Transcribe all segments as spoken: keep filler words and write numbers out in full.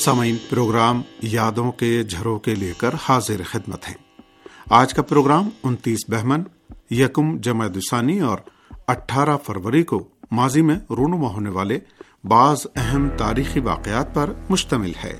سامعین، پروگرام یادوں کے جھروکے لے کر حاضر خدمت ہیں۔ آج کا پروگرام انتیس بہمن، یکم جمادی ثانی اور اٹھارہ فروری کو ماضی میں رونما ہونے والے بعض اہم تاریخی واقعات پر مشتمل ہے۔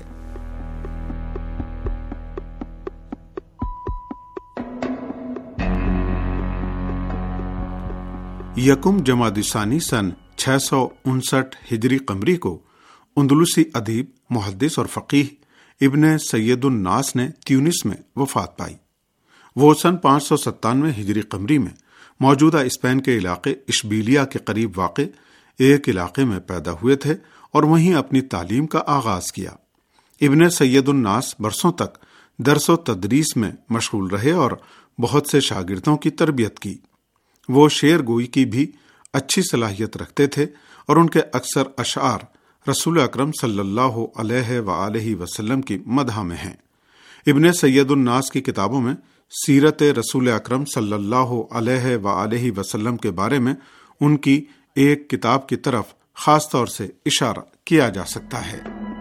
یکم جمادی ثانی سن چھ سو انسٹھ ہجری قمری کو اندلسی ادیب، محدث اور فقیہ ابن سید الناس نے تیونس میں وفات پائی۔ وہ سن پانچ سو ستانوے ہجری قمری میں موجودہ اسپین کے علاقے اشبیلیا کے قریب واقع ایک علاقے میں پیدا ہوئے تھے اور وہیں اپنی تعلیم کا آغاز کیا۔ ابن سید الناس برسوں تک درس و تدریس میں مشغول رہے اور بہت سے شاگردوں کی تربیت کی۔ وہ شعر گوئی کی بھی اچھی صلاحیت رکھتے تھے اور ان کے اکثر اشعار رسول اکرم صلی اللہ علیہ وآلہ وسلم کی مدح میں ہیں۔ ابن سید الناس کی کتابوں میں سیرت رسول اکرم صلی اللہ علیہ وآلہ وسلم کے بارے میں ان کی ایک کتاب کی طرف خاص طور سے اشارہ کیا جا سکتا ہے۔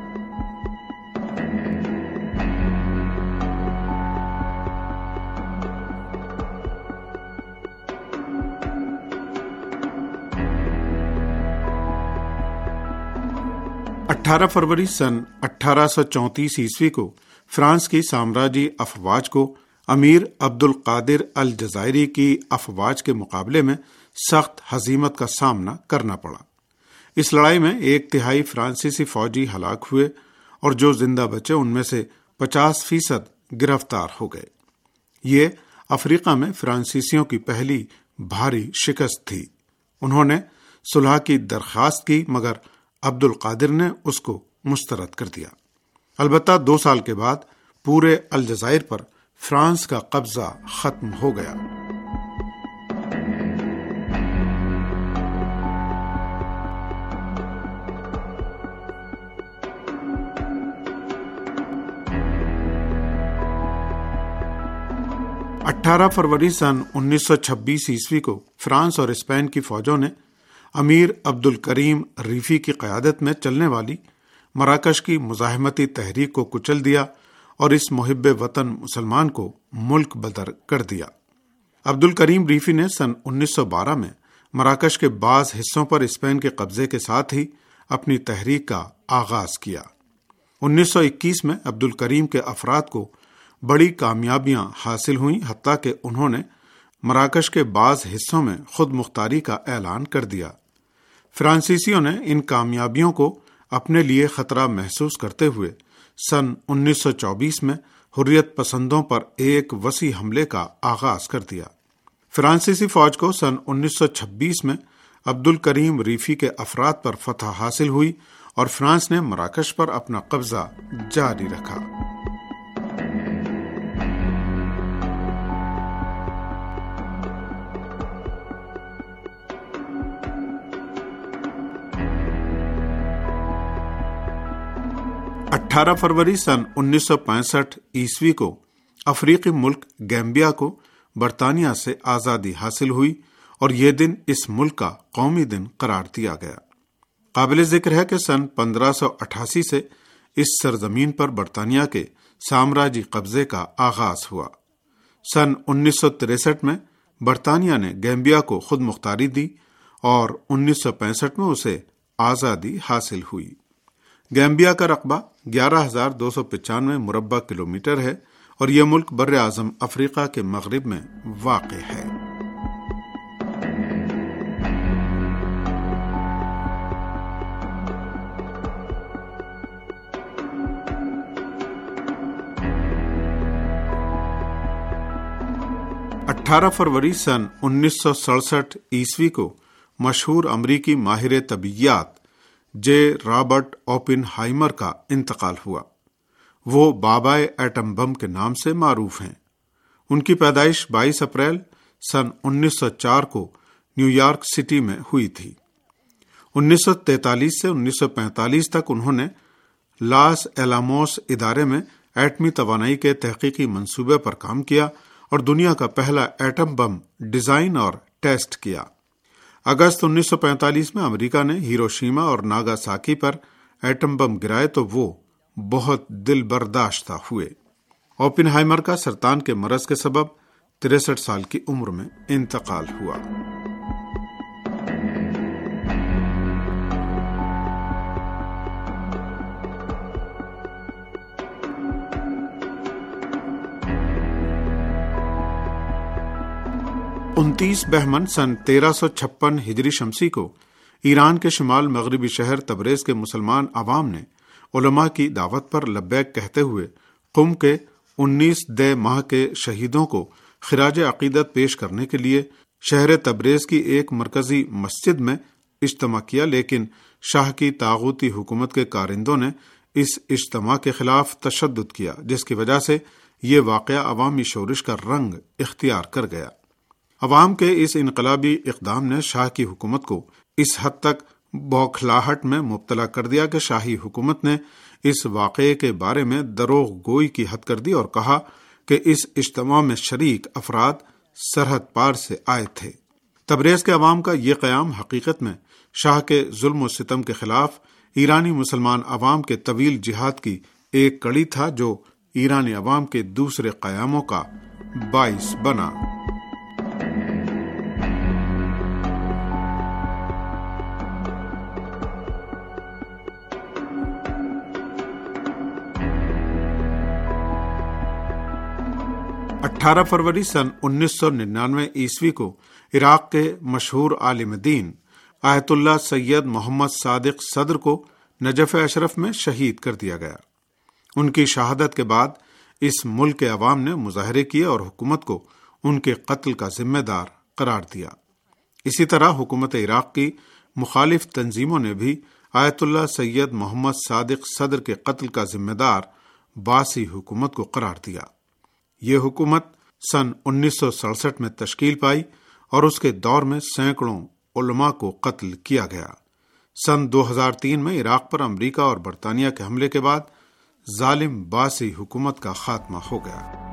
اٹھارہ فروری سن اٹھارہ سو چونتیس عیسوی کو فرانس کی سامراجی افواج کو امیر عبد القادر الجزائری کی افواج کے مقابلے میں سخت ہزیمت کا سامنا کرنا پڑا۔ اس لڑائی میں ایک تہائی فرانسیسی فوجی ہلاک ہوئے اور جو زندہ بچے ان میں سے پچاس فیصد گرفتار ہو گئے۔ یہ افریقہ میں فرانسیسیوں کی پہلی بھاری شکست تھی۔ انہوں نے صلح کی درخواست کی مگر عبد القادر نے اس کو مسترد کر دیا۔ البتہ دو سال کے بعد پورے الجزائر پر فرانس کا قبضہ ختم ہو گیا۔ اٹھارہ فروری سن انیس سو چھبیس عیسوی کو فرانس اور اسپین کی فوجوں نے امیر عبد الکریم ریفی کی قیادت میں چلنے والی مراکش کی مزاحمتی تحریک کو کچل دیا اور اس محب وطن مسلمان کو ملک بدر کر دیا۔ عبد الکریم ریفی نے سن انیس سو بارہ میں مراکش کے بعض حصوں پر اسپین کے قبضے کے ساتھ ہی اپنی تحریک کا آغاز کیا۔ انیس سو اکیس میں عبد الکریم کے افراد کو بڑی کامیابیاں حاصل ہوئیں، حتیٰ کہ انہوں نے مراکش کے بعض حصوں میں خود مختاری کا اعلان کر دیا۔ فرانسیسیوں نے ان کامیابیوں کو اپنے لیے خطرہ محسوس کرتے ہوئے سن انیس سو چوبیس میں حریت پسندوں پر ایک وسیع حملے کا آغاز کر دیا۔ فرانسیسی فوج کو سن انیس سو چھبیس میں عبد الکریم ریفی کے افراد پر فتح حاصل ہوئی اور فرانس نے مراکش پر اپنا قبضہ جاری رکھا۔ اٹھارہ فروری سن انیس سو پینسٹھ عیسوی کو افریقی ملک گیمبیا کو برطانیہ سے آزادی حاصل ہوئی اور یہ دن اس ملک کا قومی دن قرار دیا گیا۔ قابل ذکر ہے کہ سن پندرہ سو اٹھاسی سے اس سرزمین پر برطانیہ کے سامراجی قبضے کا آغاز ہوا۔ سن انیس سو تریسٹھ میں برطانیہ نے گیمبیا کو خود مختاری دی اور انیس سو پینسٹھ میں اسے آزادی حاصل ہوئی۔ گیمبیا کا رقبہ گیارہ ہزار دو سو پچانوے مربع کلومیٹر ہے اور یہ ملک بر اعظم افریقہ کے مغرب میں واقع ہے۔ اٹھارہ فروری سن انیس سو سڑسٹھ عیسوی کو مشہور امریکی ماہر طبیعیات جے رابرٹ اوپن ہائمر کا انتقال ہوا۔ وہ بابائے ایٹم بم کے نام سے معروف ہیں۔ ان کی پیدائش بائیس اپریل سن انیس سو چار کو نیو یارک سٹی میں ہوئی تھی۔ انیس سو تینتالیس سے انیس سو پینتالیس تک انہوں نے لاس ایلاموس ادارے میں ایٹمی توانائی کے تحقیقی منصوبے پر کام کیا اور دنیا کا پہلا ایٹم بم ڈیزائن اور ٹیسٹ کیا۔ اگست انیس سو پینتالیس میں امریکہ نے ہیروشیما اور ناگاساکی پر ایٹم بم گرائے تو وہ بہت دل برداشتہ ہوئے۔ اوپن ہائمر کا سرطان کے مرض کے سبب تریسٹھ سال کی عمر میں انتقال ہوا۔ انتیس بہمن سن تیرہ سو چھپن ہجری شمسی کو ایران کے شمال مغربی شہر تبریز کے مسلمان عوام نے علماء کی دعوت پر لبیک کہتے ہوئے قم کے انیس دے ماہ کے شہیدوں کو خراج عقیدت پیش کرنے کے لیے شہر تبریز کی ایک مرکزی مسجد میں اجتماع کیا، لیکن شاہ کی طاغوتی حکومت کے کارندوں نے اس اجتماع کے خلاف تشدد کیا، جس کی وجہ سے یہ واقعہ عوامی شورش کا رنگ اختیار کر گیا۔ عوام کے اس انقلابی اقدام نے شاہ کی حکومت کو اس حد تک بوکھلاہٹ میں مبتلا کر دیا کہ شاہی حکومت نے اس واقعے کے بارے میں دروغ گوئی کی حد کر دی اور کہا کہ اس اجتماع میں شریک افراد سرحد پار سے آئے تھے۔ تبریز کے عوام کا یہ قیام حقیقت میں شاہ کے ظلم و ستم کے خلاف ایرانی مسلمان عوام کے طویل جہاد کی ایک کڑی تھا، جو ایرانی عوام کے دوسرے قیاموں کا باعث بنا۔ اٹھارہ فروری سن انیس سو ننانوے عیسوی کو عراق کے مشہور عالم دین آیت اللہ سید محمد صادق صدر کو نجف اشرف میں شہید کر دیا گیا۔ ان کی شہادت کے بعد اس ملک کے عوام نے مظاہرے کیے اور حکومت کو ان کے قتل کا ذمہ دار قرار دیا۔ اسی طرح حکومت عراق کی مخالف تنظیموں نے بھی آیت اللہ سید محمد صادق صدر کے قتل کا ذمہ دار باسی حکومت کو قرار دیا۔ یہ حکومت سن انیس سو سڑسٹھ میں تشکیل پائی اور اس کے دور میں سینکڑوں علماء کو قتل کیا گیا۔ سن دو ہزار تین میں عراق پر امریکہ اور برطانیہ کے حملے کے بعد ظالم باسی حکومت کا خاتمہ ہو گیا۔